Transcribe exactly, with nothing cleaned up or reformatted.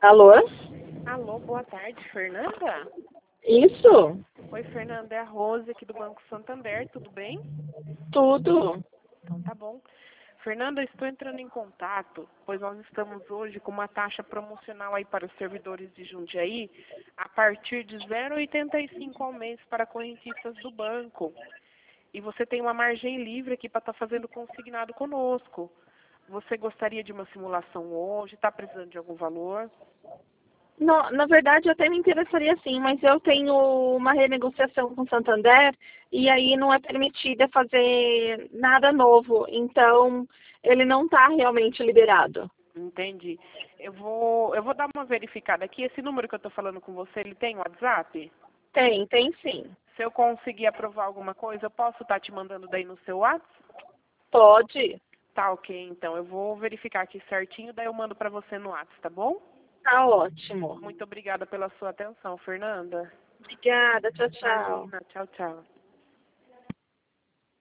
Alô? Alô, boa tarde, Fernanda? Isso? Oi, Fernanda, é a Rose aqui do Banco Santander, tudo bem? Tudo. Então tá bom. Fernanda, estou entrando em contato, pois nós estamos hoje com uma taxa promocional aí para os servidores de Jundiaí a partir de zero vírgula oitenta e cinco ao mês para correntistas do banco. E você tem uma margem livre aqui para estar fazendo consignado conosco. Você gostaria de uma simulação hoje? Está precisando de algum valor? No, na verdade, eu até me interessaria sim, mas eu tenho uma renegociação com o Santander e aí não é permitida fazer nada novo. Então, ele não está realmente liberado. Entendi. Eu vou, eu vou dar uma verificada aqui. Esse número que eu estou falando com você, ele tem WhatsApp? Tem, tem sim. Se eu conseguir aprovar alguma coisa, eu posso estar te mandando daí no seu WhatsApp? Pode. Tá, ok. Então, eu vou verificar aqui certinho, daí eu mando para você no WhatsApp, tá bom? Tá ótimo. Muito obrigada pela sua atenção, Fernanda. Obrigada. Tchau, tchau. Imagina. Tchau, tchau.